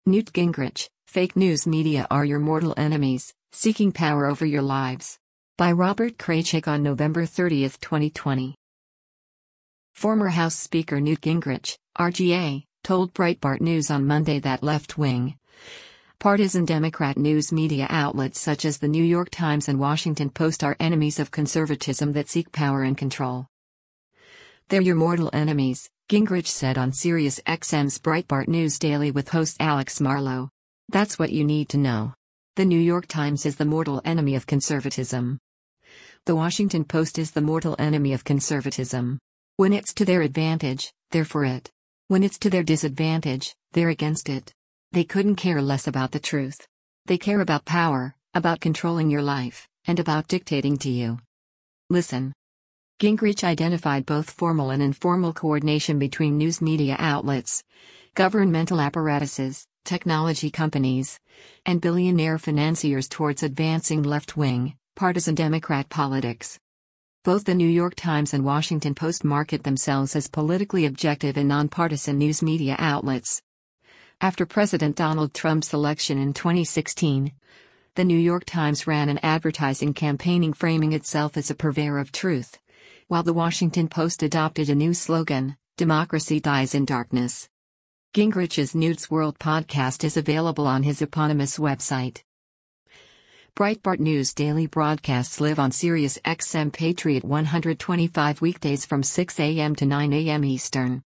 Newt Gingrich, fake news media are your mortal enemies, seeking power over your lives. By Robert Kraychik on November 30, 2020. Former House Speaker Newt Gingrich, RGA, told Breitbart News on Monday that left-wing, partisan Democrat news media outlets such as the New York Times and Washington Post are enemies of conservatism that seek power and control. They're your mortal enemies, Gingrich said on SiriusXM's Breitbart News Daily with host Alex Marlow. That's what you need to know. The New York Times is the mortal enemy of conservatism. The Washington Post is the mortal enemy of conservatism. When it's to their advantage, they're for it. When it's to their disadvantage, they're against it. They couldn't care less about the truth. They care about power, about controlling your life, and about dictating to you. Listen. Gingrich identified both formal and informal coordination between news media outlets, governmental apparatuses, technology companies, and billionaire financiers towards advancing left-wing, partisan Democrat politics. Both the New York Times and Washington Post market themselves as politically objective and nonpartisan news media outlets. After President Donald Trump's election in 2016, the New York Times ran an advertising campaign framing itself as a purveyor of truth, while the Washington Post adopted a new slogan, "Democracy Dies in Darkness." Gingrich's Newt's World podcast is available on his eponymous website. Breitbart News daily broadcasts live on SiriusXM Patriot 125 weekdays from 6 a.m. to 9 a.m. Eastern.